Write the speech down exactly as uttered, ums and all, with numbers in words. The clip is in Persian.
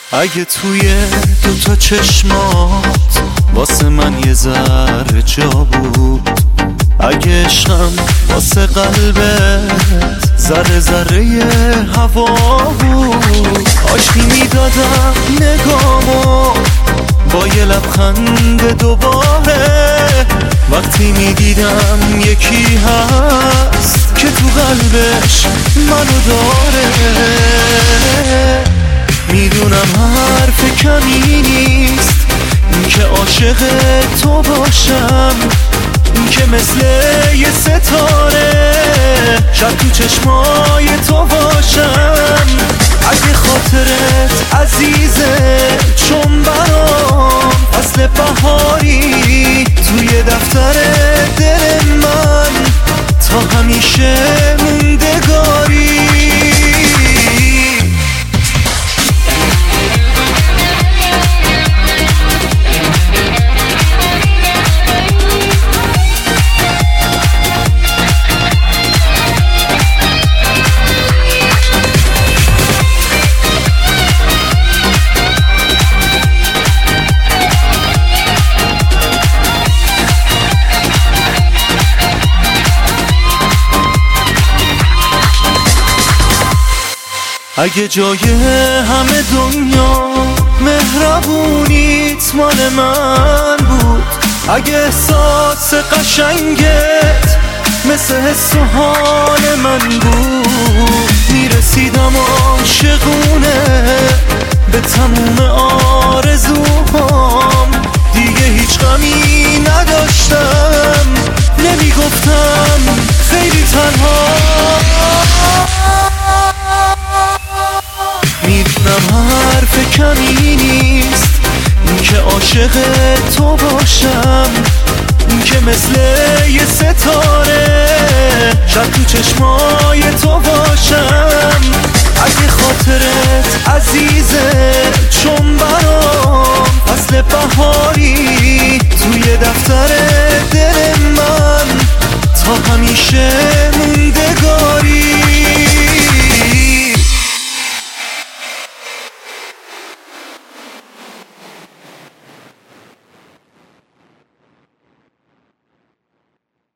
اگه توی دوتا چشمات واسه من یه ذره جا بود، اگه عشقم واسه قلبت ذره ذره هوا بود، آشتی میدادم نگامو با یه لبخند دوباره. وقتی میدیدم یکی هست که تو قلبش منو داره. میدونم حرف کمی نیست این که عاشق تو باشم، این که مثل یه ستاره شب تو چشمای تو باشم. اگه خاطرت عزیزه چون برام فصل بهاری توی دفتر دل من تا همیشه موندگاری. اگه جای همه دنیا مهربونیت مال من بود، اگه احساس قشنگت مثل حس و حال من بود، میرسیدم عاشقونه به تموم آرزوهام. دیگه هیچ غمی نداشتم، نمیگفتم خیلی تنها. میدونم حرف کمی نیست این که عاشق تو باشم، این که مثل یه ستاره شب تو چشمای تو باشم. اگه خاطرت عزیزه چون برام فصل بهاری توی دفتر دل من تا همیشه